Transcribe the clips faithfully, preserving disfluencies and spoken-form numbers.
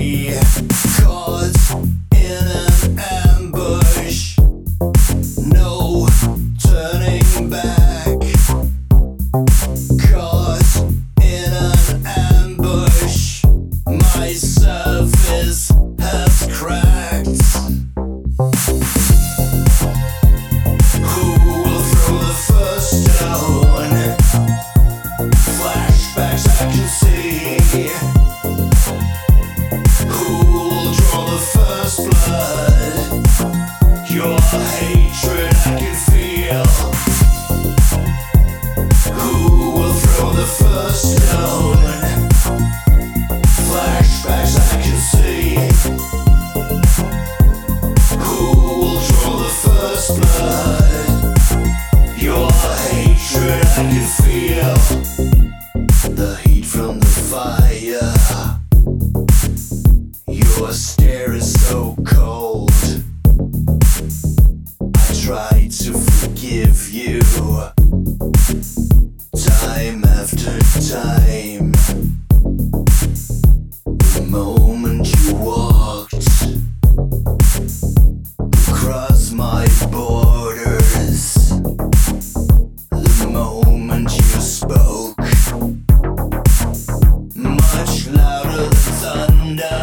me, caught in an ambush, no turning back. Caught in an ambush, my surface has cracked. Who will throw the first stone? Flashbacks I can see. Who'll draw the first blood? Your hatred I can feel. Who will throw the first stone? Flashbacks I can see. Who will draw the first blood? Your hatred I can feel. The heat from the fire. Your stare is so cold. I tried to forgive you, time after time. The moment you walked across my borders, the moment you spoke, much louder than thunder.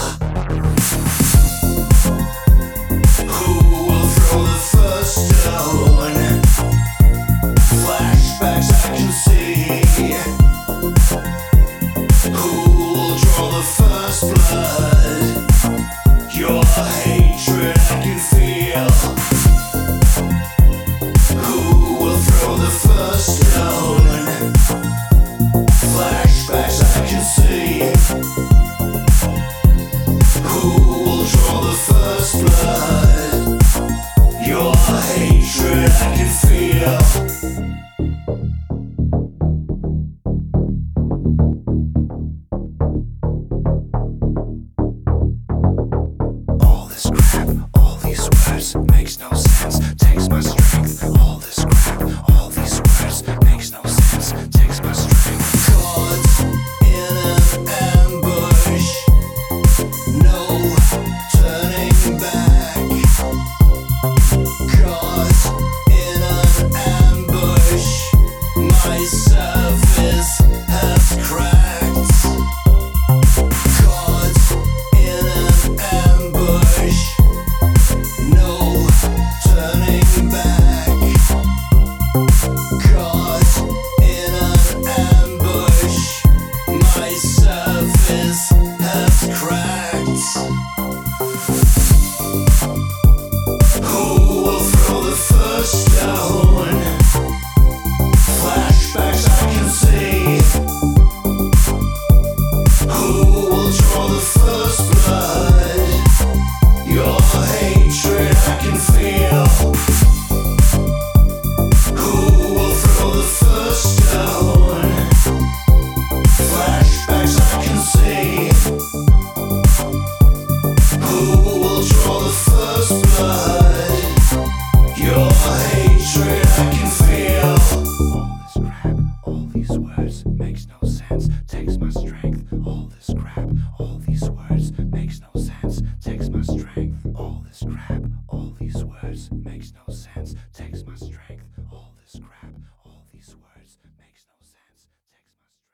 Who will throw the first stone? Flashbacks I can see. Who will draw the first blood? Your hatred I can feel. Who will throw the first stone? Flashbacks I can see. Who will draw the first blood? Your hatred I can feel. All this crap, all these words, makes no sense, takes my strength. All this crap, all these words, makes no sense, takes my strength. Caught in an ambush, no turning back. Caught in an ambush, my surface has cracked. Caught in an ambush, no turning back. Caught in an ambush, my surface has cracked. Who will throw the first stone? Flashbacks I can see. Who will draw the first blood? Your hatred I can feel. Who will throw the first stone? Flashbacks I can see. Who will draw the first blood? Your hatred I can feel.